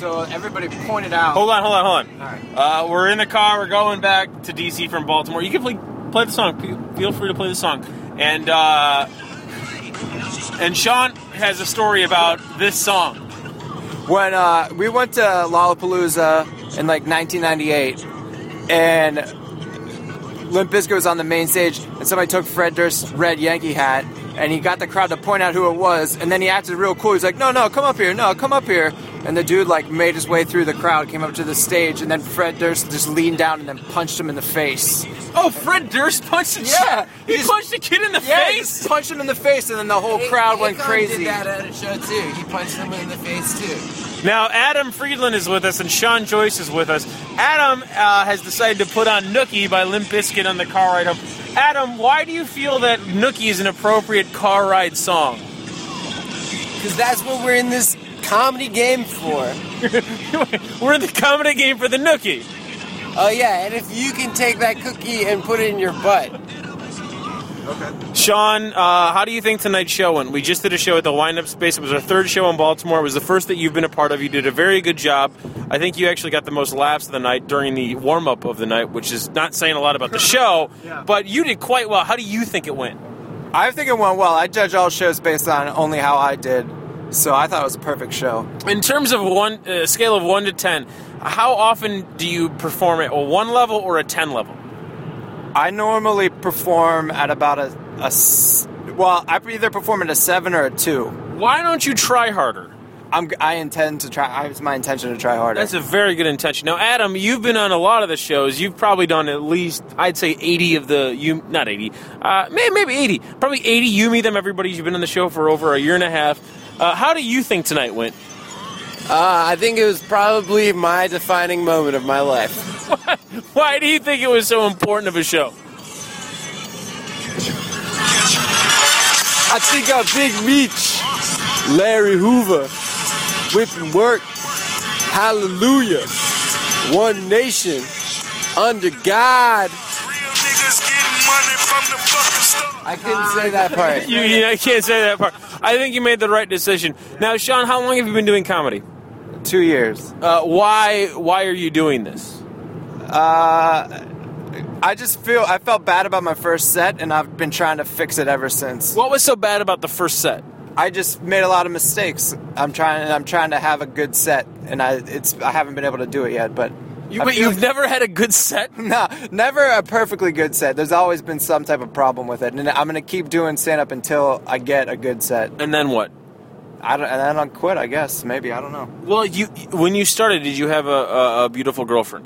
So everybody pointed out. Hold on. All right. We're in the car. We're going back to DC from Baltimore. You can play the song. Feel free to play the song. And Sean has a story about this song. When we went to Lollapalooza in like 1998, and Limp Bizkit was on the main stage, and somebody took Fred Durst's red Yankee hat, and he got the crowd to point out who it was, and then he acted real cool. He's like, no, come up here. And the dude like made his way through the crowd, came up to the stage, and then Fred Durst just leaned down and then punched him in the face. Oh, Fred Durst punched him? Yeah. He punched a kid in the face? He punched him in the face, and then the whole crowd went crazy. Did that at a show too. He punched him in the face too. Now, Adam Friedland is with us, and Sean Joyce is with us. Adam has decided to put on Nookie by Limp Bizkit on the car ride home. Adam, why do you feel that Nookie is an appropriate car ride song? Because that's what we're in this comedy game for. We're in the comedy game for the Nookie. Oh yeah, and if you can take that cookie and put it in your butt. Okay. Sean, how do you think tonight's show went? We just did a show at the Wind Up Space. It was our third show in Baltimore. It was the first that you've been a part of. You did a very good job. I think you actually got the most laughs of the night during the warm-up of the night, which is not saying a lot about the show, but you did quite well. How do you think it went? I think it went well. I judge all shows based on only how I did, so I thought it was a perfect show. In terms of a scale of 1 to 10, how often do you perform at a 1 level or a 10 level? I normally perform at about I either perform at a 7 or a 2. Why don't you try harder? I intend to try. It's my intention to try harder. That's a very good intention. Now, Adam, you've been on a lot of the shows. You've probably done at least, I'd say, 80 of the, not 80, maybe 80. Probably 80 You Me Them Everybody's. You've been on the show for over a year and a half. How do you think tonight went? I think it was probably my defining moment of my life. Why do you think it was so important of a show? I think of Big Meech, Larry Hoover, whipping work, hallelujah, one nation, under God. I couldn't say that part. I can't say that part. I think you made the right decision. Now, Sean, how long have you been doing comedy? 2 years. Why are you doing this? I felt bad about my first set, and I've been trying to fix it ever since. What was so bad about the first set? I just made a lot of mistakes. I'm trying to have a good set, and I haven't been able to do it yet. But you've never had a good set? No, never a perfectly good set. There's always been some type of problem with it, and I'm going to keep doing stand-up until I get a good set. And then what? And then I'll quit, I guess. Maybe, I don't know. Well, when you started, did you have a beautiful girlfriend?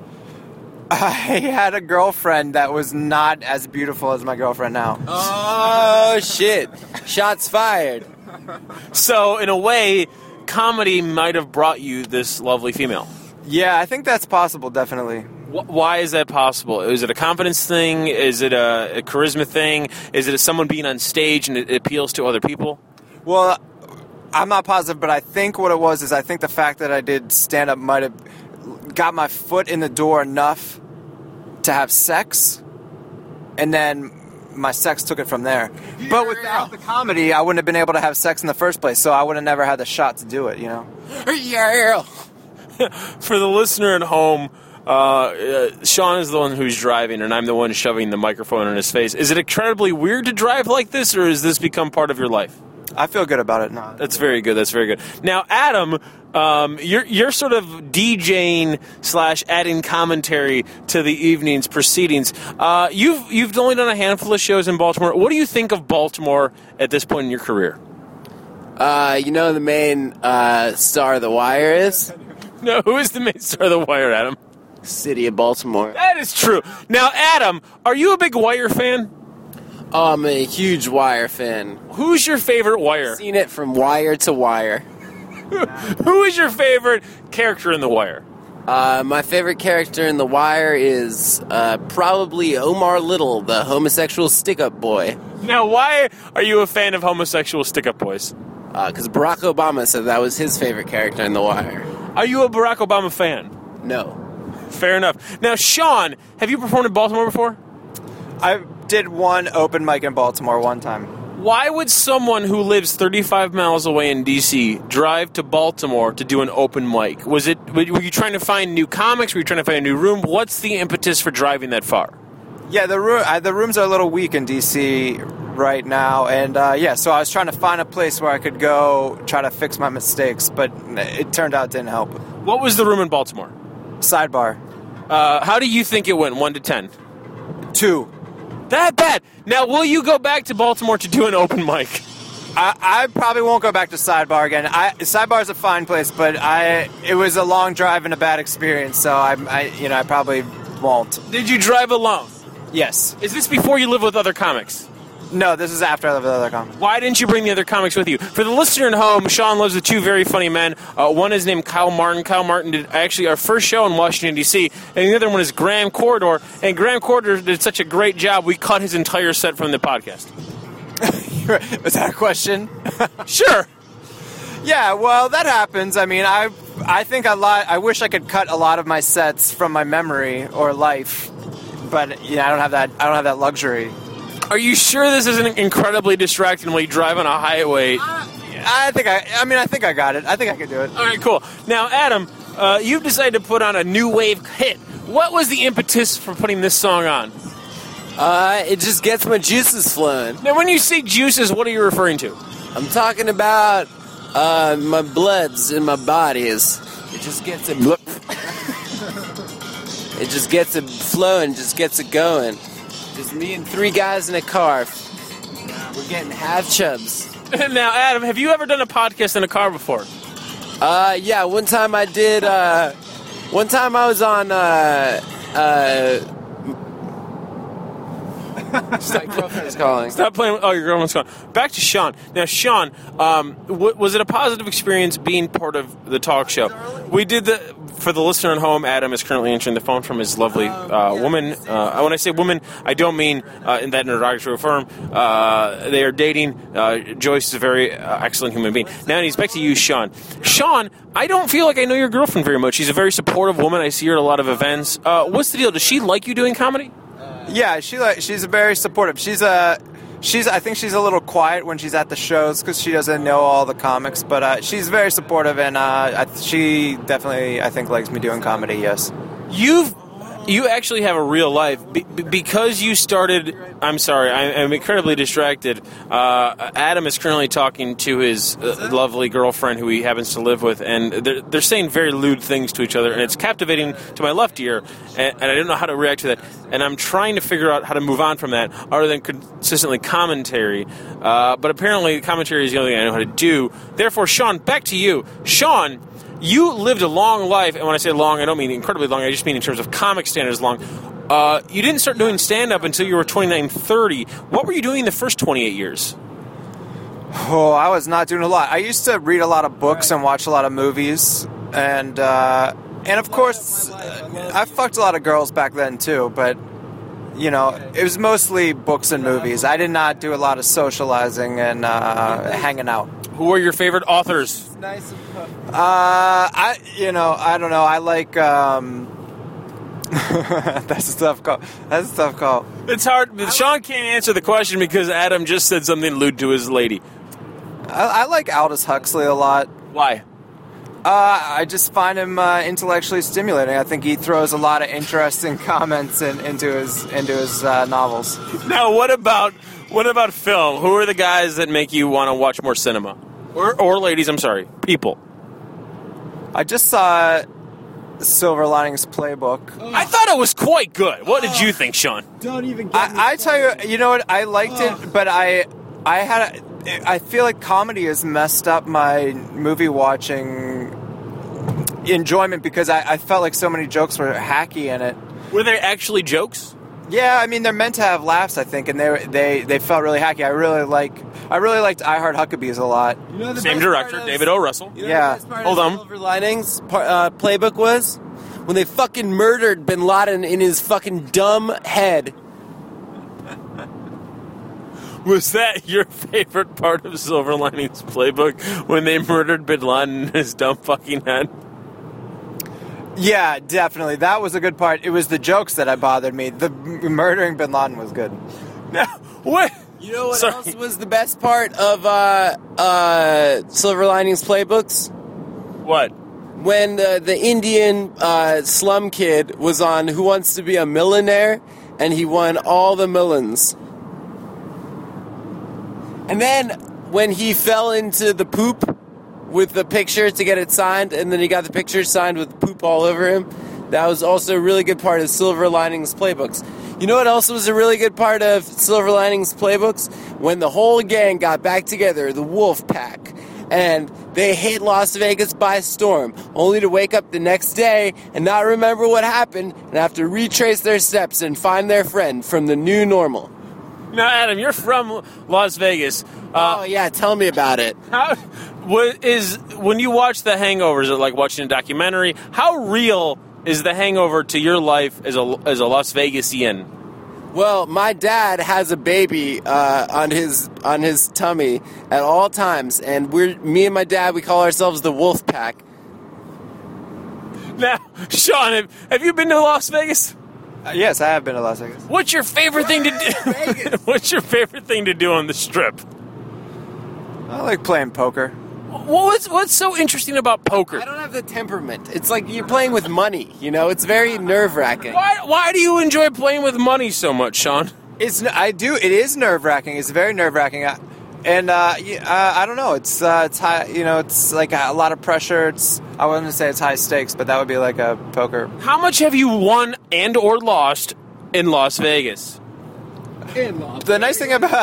I had a girlfriend that was not as beautiful as my girlfriend now. Oh, shit. Shots fired. So, in a way, comedy might have brought you this lovely female. Yeah, I think that's possible, definitely. Why is that possible? Is it a confidence thing? Is it a charisma thing? Is it someone being on stage and it appeals to other people? Well, I'm not positive, but I think what it was is I think the fact that I did stand-up might have got my foot in the door enough to have sex, and then my sex took it from there. Yeah. But without the comedy, I wouldn't have been able to have sex in the first place, so I would have never had the shot to do it, you know? Yeah. For the listener at home, Sean is the one who's driving, and I'm the one shoving the microphone in his face. Is it incredibly weird to drive like this, or has this become part of your life? I feel good about it now. That's very good. That's very good. Now, Adam, you're sort of DJing / adding commentary to the evening's proceedings. You've only done a handful of shows in Baltimore. What do you think of Baltimore at this point in your career? You know the main star of The Wire is? No, who is the main star of The Wire, Adam? City of Baltimore. That is true. Now, Adam, are you a big Wire fan? Oh, I'm a huge Wire fan. Who's your favorite Wire? I've seen it from wire to wire. Who is your favorite character in The Wire? My favorite character in The Wire is probably Omar Little, the homosexual stick-up boy. Now, why are you a fan of homosexual stick-up boys? Because Barack Obama said that was his favorite character in The Wire. Are you a Barack Obama fan? No. Fair enough. Now, Sean, have you performed in Baltimore before? I did one open mic in Baltimore one time. Why would someone who lives 35 miles away in D.C. drive to Baltimore to do an open mic? Were you trying to find new comics? Were you trying to find a new room? What's the impetus for driving that far? Yeah, the rooms are a little weak in D.C. right now, and so I was trying to find a place where I could go try to fix my mistakes, but it turned out it didn't help. What was the room in Baltimore? Sidebar. How do you think it went, 1 to 10? 2. That bad. Now, will you go back to Baltimore to do an open mic? I probably won't go back to Sidebar again. Sidebar is a fine place, but it was a long drive and a bad experience, so I probably won't. Did you drive alone? Yes. Is this before you live with other comics? No, this is after I live with other comics. Why didn't you bring the other comics with you? For the listener at home, Sean lives with 2 very funny men. One is named Kyle Martin. Kyle Martin did actually our first show in Washington, D.C., and the other one is Graham Corridor. And Graham Corridor did such a great job, we cut his entire set from the podcast. Was that a question? Sure. Yeah, well, that happens. I mean, I think I wish I could cut a lot of my sets from my memory or life, but I don't have that luxury. Are you sure this isn't incredibly distracting when you drive on a highway? I think I got it. I think I could do it. All right, cool. Now, Adam, you've decided to put on a new wave hit. What was the impetus for putting this song on? It just gets my juices flowing. Now, when you say juices, what are you referring to? I'm talking about my bloods in my bodies. It just gets it. It just gets it flowing, just gets it going. Just me and 3 guys in a car. We're getting half chubs. Now, Adam, have you ever done a podcast in a car before? Yeah, one time I did. One time I was on. My girlfriend's calling. Stop playing. Oh, your girlfriend's calling. Back to Sean. Now, Sean, was it a positive experience being part of the talk show? We did for the listener at home, Adam is currently answering the phone from his lovely woman. When I say woman, I don't mean in that derogatory form. They are dating. Joyce is a very excellent human being. Now, he's back to you, Sean. Sean, I don't feel like I know your girlfriend very much. She's a very supportive woman. I see her at a lot of events. What's the deal? Does she like you doing comedy? Yeah, she's very supportive. I think she's a little quiet when she's at the shows because she doesn't know all the comics, but she's very supportive, and she definitely, I think, likes me doing comedy. Yes. You actually have a real life because you started. I'm sorry, I'm incredibly distracted. Adam is currently talking to his lovely girlfriend who he happens to live with, and they're saying very lewd things to each other, and it's captivating to my left ear, and I don't know how to react to that. And I'm trying to figure out how to move on from that, other than consistently commentary. But apparently, commentary is the only thing I know how to do. Therefore, Sean, back to you, Sean. You lived a long life, and when I say long, I don't mean incredibly long, I just mean in terms of comic standards long. You didn't start doing stand-up until you were 29, 30. What were you doing the first 28 years? Oh, I was not doing a lot. I used to read a lot of books and watch a lot of movies, and of course, I fucked a lot of girls back then too, but, it was mostly books and movies. I did not do a lot of socializing and hanging out. Who are your favorite authors? I don't know. I like. That's a tough call. It's hard. Sean can't answer the question because Adam just said something lewd to his lady. I like Aldous Huxley a lot. Why? I just find him intellectually stimulating. I think he throws a lot of interesting comments into his novels. Now, what about film? Who are the guys that make you want to watch more cinema? Or ladies, I'm sorry, people. I just saw Silver Linings Playbook. I thought it was quite good. What did you think, Sean? Don't even get I tell you, you know what? I liked it, but I feel like comedy has messed up my movie watching enjoyment because I felt like so many jokes were hacky in it. Were they actually jokes? Yeah, I mean they're meant to have laughs, I think, and they felt really hacky. I really liked I Heart Huckabees a lot. Same director, David O. Russell. Yeah. Hold on. Silver Linings playbook was when they fucking murdered Bin Laden in his fucking dumb head. Was that your favorite part of Silver Linings Playbook when they murdered Bin Laden in his dumb fucking head? Yeah, definitely. That was a good part. It was the jokes that bothered me. The murdering Bin Laden was good. Now, You know what Sorry. else was the best part of Silver Linings Playbooks? What? When the Indian slum kid was on Who Wants to Be a Millionaire, and he won all the millions. And then when he fell into the poop with the picture to get it signed, and then he got the picture signed with poop all over him, that was also a really good part of Silver Linings Playbooks. You know what else was a really good part of Silver Linings Playbooks? When the whole gang got back together, the Wolf Pack, and they hit Las Vegas by storm, only to wake up the next day and not remember what happened and have to retrace their steps and find their friend from the new normal. Now, Adam, you're from Las Vegas. Oh yeah, tell me about it. When you watch The Hangover, is it like watching a documentary? How real is The Hangover to your life as a Las Vegasian? Well, my dad has a baby on his tummy at all times, and me and my dad, we call ourselves the Wolf Pack. Now, Sean, have you been to Las Vegas? Yes, I have been to Las Vegas. What's your favorite thing to do? Vegas? What's your favorite thing to do on the Strip? I like playing poker. What's so interesting about poker? I don't have the temperament. It's like you're playing with money, you know? It's very nerve-wracking. Why do you enjoy playing with money so much, Sean? I do. It is nerve-wracking. It's very nerve-wracking. I don't know. It's high. You know, it's like a lot of pressure. I wouldn't say it's high stakes, but that would be like a poker. How much have you won and or lost in Las Vegas? The nice thing about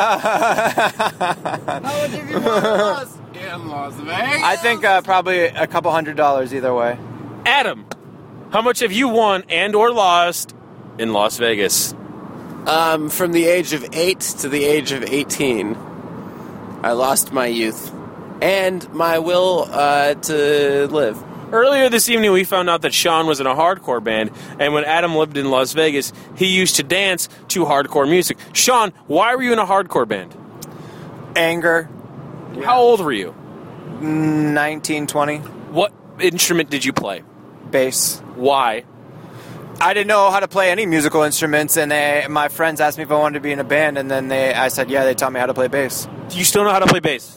How much have you lost in Las Vegas? I think probably a couple $100 either way. Adam, how much have you won and or lost in Las Vegas? From the age of 8 to the age of 18, I lost my youth and my will to live. Earlier this evening, we found out that Sean was in a hardcore band, and when Adam lived in Las Vegas, he used to dance to hardcore music. Sean, why were you in a hardcore band? Anger. How old were you? 19, 20. What instrument did you play? Bass. Why? I didn't know how to play any musical instruments, and my friends asked me if I wanted to be in a band, and then I said, yeah, they taught me how to play bass. Do you still know how to play bass?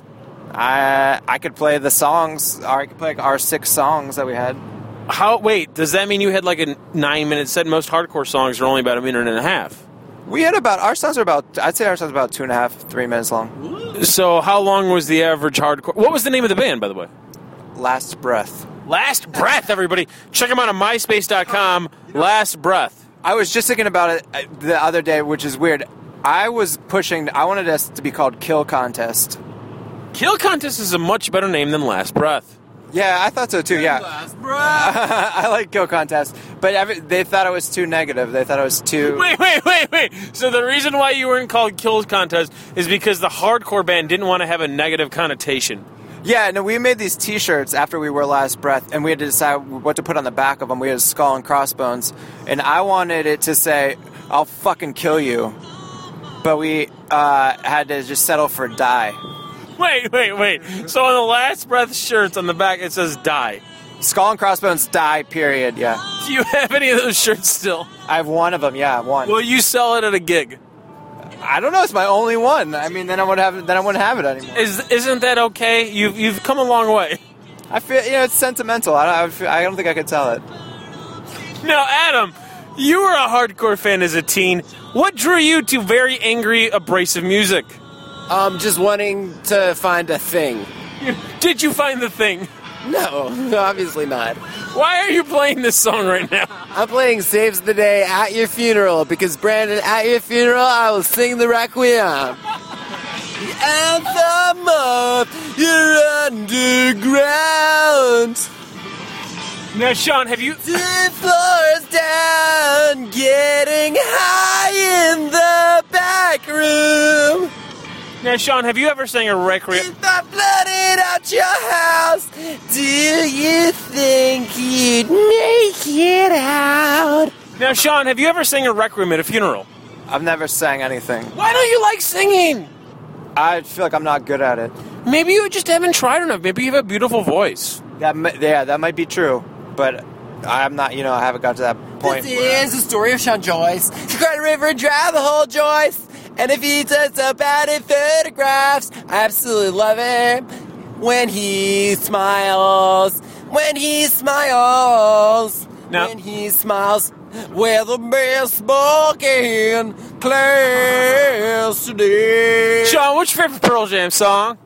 I could play the songs, or I could play like our 6 songs that we had. Wait, does that mean you had like a 9-minute set? Most hardcore songs are only about a minute and a half. We had I'd say our songs are about 2.5, 3 minutes long. So how long was the average hardcore? What was the name of the band, by the way? Last Breath. Last Breath, everybody. Check them out on MySpace.com. Last Breath. I was just thinking about it the other day, which is weird. I wanted us to be called Kill Contest. Kill Contest is a much better name than Last Breath. Yeah, I thought so too, yeah. Last breath. I like Kill Contest, but they thought it was too negative. They thought it was too... Wait. So the reason why you weren't called Kill Contest is because the hardcore band didn't want to have a negative connotation. Yeah, no, we made these T-shirts after we were Last Breath, and we had to decide what to put on the back of them. We had a skull and crossbones, and I wanted it to say, I'll fucking kill you. But we had to just settle for die. Wait. So on the Last Breath shirts on the back, it says die. Skull and crossbones, die, period, yeah. Do you have any of those shirts still? I have one of them, yeah, one. Will you sell it at a gig? I don't know, it's my only one. I mean, then I wouldn't have it anymore. Isn't that okay? You've come a long way. I feel, it's sentimental. I don't think I could tell it. Now, Adam, you were a hardcore fan as a teen. What drew you to very angry, abrasive music? Just wanting to find a thing. Did you find the thing? No, obviously not. Why are you playing this song right now? I'm playing Saves the Day at your funeral because, Brandon, at your funeral, I will sing the Requiem. The anthem of your underground. Now, Sean, have you... 2 floors down, getting high in the back room. Now, Sean, have you ever sang a Requiem? If I flooded out your house, do you think you'd make it out? Now, Sean, have you ever sang a Requiem at a funeral? I've never sang anything. Why don't you like singing? I feel like I'm not good at it. Maybe you just haven't tried enough. Maybe you have a beautiful voice. That might be true, but I'm not, I haven't got to that point. This is the story of Sean Joyce. She cried a river dry the whole Joyce. And if he does so bad in photographs, I absolutely love him. When he smiles, when he smiles, Now- when he smiles, we're the best smoking class today. Sean, what's your favorite Pearl Jam song?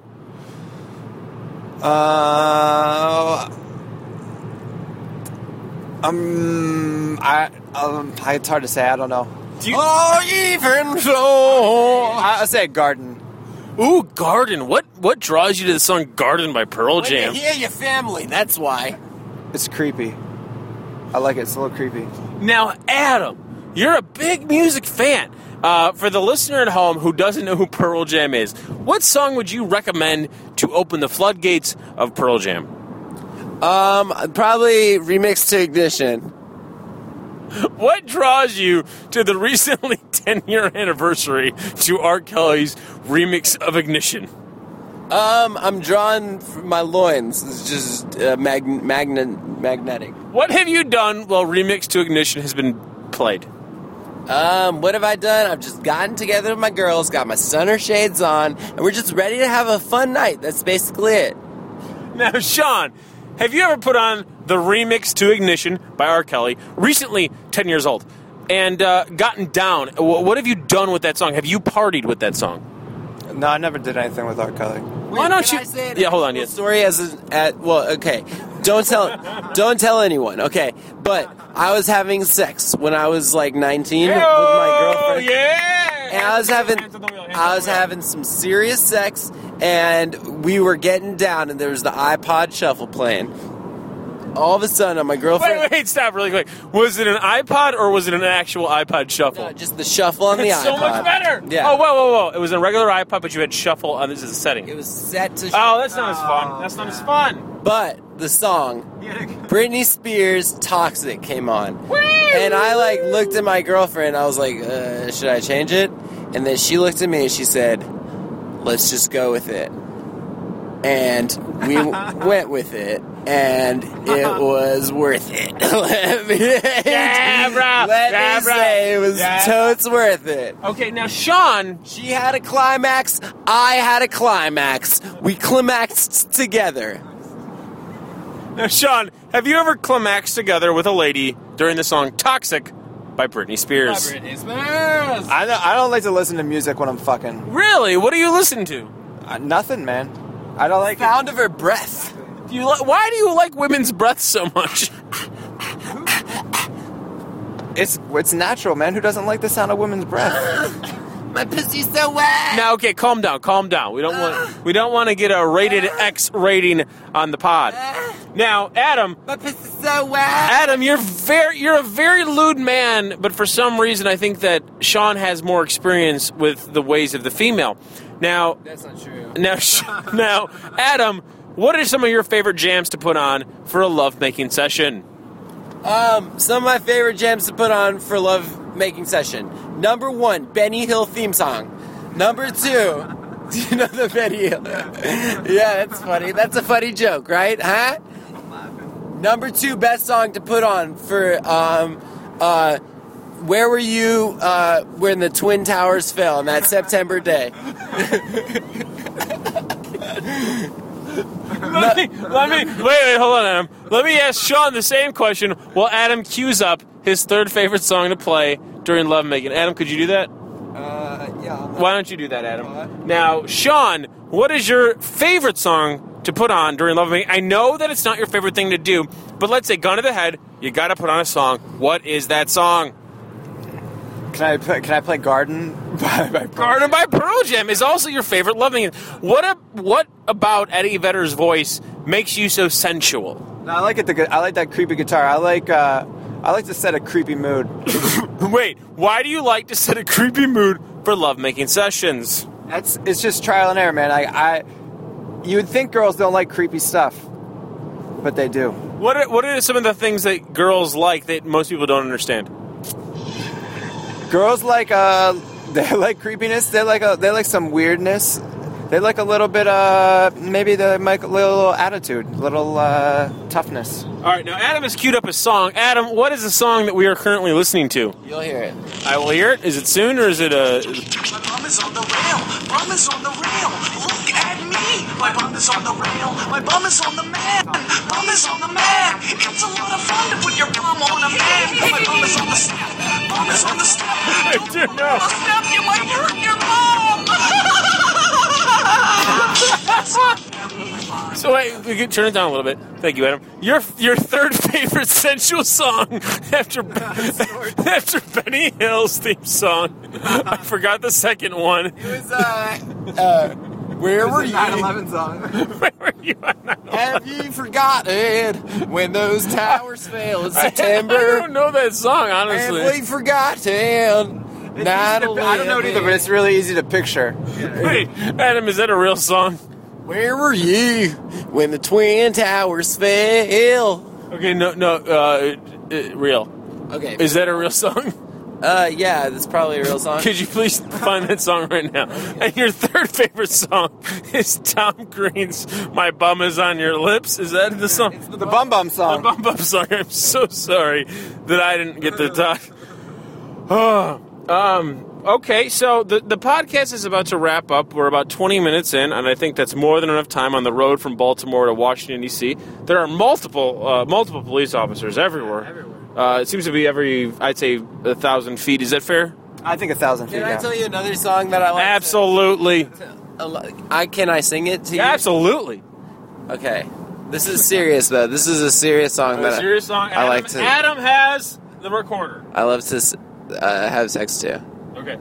It's hard to say. I don't know. Oh, even so. I'll say Garden. Ooh, Garden. What draws you to the song Garden by Pearl Jam? When you hear your family, that's why. It's creepy. I like it. It's a little creepy. Now, Adam, you're a big music fan. For the listener at home who doesn't know who Pearl Jam is, what song would you recommend to open the floodgates of Pearl Jam? Probably Remix to Ignition. What draws you to the recently 10-year anniversary to R. Kelly's remix of Ignition? I'm drawn from my loins. It's just magnetic. What have you done while Remix to Ignition has been played? What have I done? I've just gotten together with my girls, got my sunner shades on, and we're just ready to have a fun night. That's basically it. Now, Sean, have you ever put on the Remix to Ignition by R. Kelly, recently 10 years old, and gotten down? What have you done with that song? Have you partied with that song? No, I never did anything with R. Kelly. Why don't Can you? I say it? Yeah, hold on. Yes. Story okay. Don't tell anyone. Okay, but I was having sex when I was like 19 with my girlfriend. Yeah. And I was having some serious sex, and we were getting down, and there was the iPod Shuffle playing. All of a sudden, my girlfriend... Wait, stop really quick. Was it an iPod or was it an actual iPod Shuffle? No, just the shuffle on the It's iPod. so much better. Yeah. Oh, whoa. It was a regular iPod, but you had Shuffle on this as a setting. It was set to... Oh, that's not as fun. That's not as fun. But the song, Britney Spears' Toxic came on. And I looked at my girlfriend, I was like, should I change it? And then she looked at me and she said, let's just go with it. And we went with it, and it was worth it. Let me say it was totes worth it. Okay, now, Sean... She had a climax, I had a climax. We climaxed together. Now, Sean, have you ever climaxed together with a lady during the song Toxic by Britney Spears? I don't like to listen to music when I'm fucking. Really? What do you listen to? Nothing, man. I don't like Sound of her breath. Why do you like women's breath so much? It's natural, man. Who doesn't like the sound of women's breath? My pussy's so wet. Now, okay, calm down. We don't want to get a rated X rating on the pod. Now, Adam. My pussy's so wet. Adam, you're a very lewd man, but for some reason, I think that Sean has more experience with the ways of the female. Now, That's not true. now, Adam, what are some of your favorite jams to put on for a lovemaking session? Some of my favorite jams to put on for love-making session. Number 1, Benny Hill theme song. Number 2, do you know the Benny Hill? Yeah, that's funny. That's a funny joke, right? Huh? Number 2, best song to put on for, where were you when the Twin Towers fell on that September day? Wait, hold on, Adam. Let me ask Sean the same question while Adam cues up his third favorite song to play during lovemaking. Adam, could you do that? Yeah. Why don't you do that, Adam? Now, Sean, what is your favorite song to put on during lovemaking? I know that it's not your favorite thing to do, but let's say, gun to the head, you got to put on a song. What is that song? Can I play Garden by Pearl Garden by Pearl Jam is also your favorite lovemaking. What about Eddie Vedder's voice makes you so sensual? No, I like it. I like that creepy guitar. I like to set a creepy mood. Wait, why do you like to set a creepy mood for lovemaking sessions? It's just trial and error, man. You would think girls don't like creepy stuff, but they do. What are some of the things that girls like that most people don't understand? Girls like they like creepiness. They like some weirdness. They like a little bit, maybe they like a little attitude, a little toughness. All right, now Adam has queued up a song. Adam, what is the song that we are currently listening to? You'll hear it. I will hear it. Is it soon or is it a... My bum is on the rail. Bum is on the rail. Look at me. My bum is on the rail. My bum is on the man. Bum is on the man. It's a lot of fun to put your bum on a man. My bum is on the step. Bum is on the step. I do know. On the step, you might hurt your bum. So wait, we can turn it down a little bit. Thank you, Adam. Your third favorite sensual song after Benny Hill's theme song. I forgot the second one. It was, where were you? 9/11 song. Where were you on 9/11? Have you forgotten when those towers fell in I September? don't know that song, Have honestly. we forgotten? I don't know it either, but it's really easy to picture. Wait, Adam, is that a real song? Where were you when the Twin Towers fell? Okay, no, real. Okay. Is that a real song? Yeah, that's probably a real song. Could you please find that song right now? And your third favorite song is Tom Green's "My Bum Is on Your Lips." Is that the song? The Bum Bum The song. Bum Bum song. I'm so sorry that I didn't get to talk. Oh, okay, so the podcast is about to wrap up. We're about 20 minutes in, and I think that's more than enough time on the road from Baltimore to Washington, D.C. There are multiple police officers everywhere. It seems to be every, I'd say, 1,000 feet. Is that fair? I think 1,000 feet. Can I Yeah. tell you another song that I like? Absolutely. Can I sing it to you? Absolutely. Okay. This is serious though. This is a serious song A that serious song. I like to. Adam has the recorder. I love to have sex too. Okay.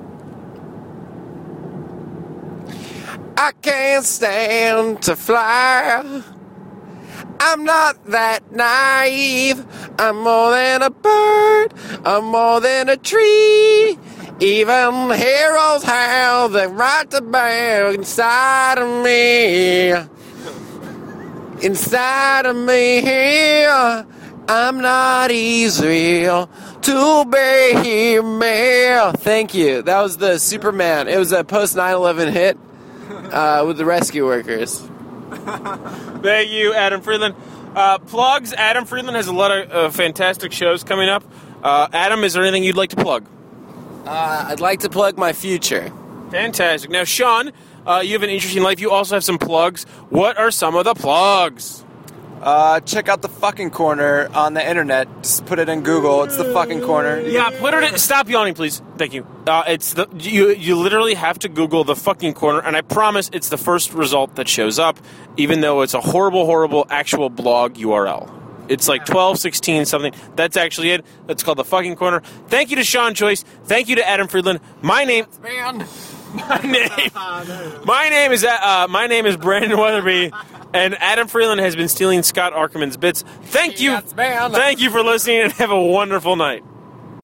I can't stand to fly. I'm not that naive. I'm more than a bird. I'm more than a tree. Even heroes have the right to bear inside of me. Inside of me here. I'm not easy to be me. Thank you. That was the Superman. It was a post 9/11 hit with the rescue workers. Thank you, Adam Friedland. Plugs. Adam Friedland has a lot of fantastic shows coming up. Adam, is there anything you'd like to plug? I'd like to plug my future. Fantastic. Now, Sean, you have an interesting life. You also have some plugs. What are some of the plugs? Check out The Fucking Corner on the internet. Just put it in Google. It's The Fucking Corner. Yeah, put it in. Stop yawning, please. Thank you. It's the you literally have to Google The Fucking Corner, and I promise it's the first result that shows up, even though it's a horrible, horrible actual blog URL. It's like 12, 16, something. That's actually it. That's called The Fucking Corner. Thank you to Sean Choice. Thank you to Adam Friedland. My name is Brandon Weatherby, and Adam Freeland has been stealing Scott Arkerman's bits. Thank you for listening, and have a wonderful night.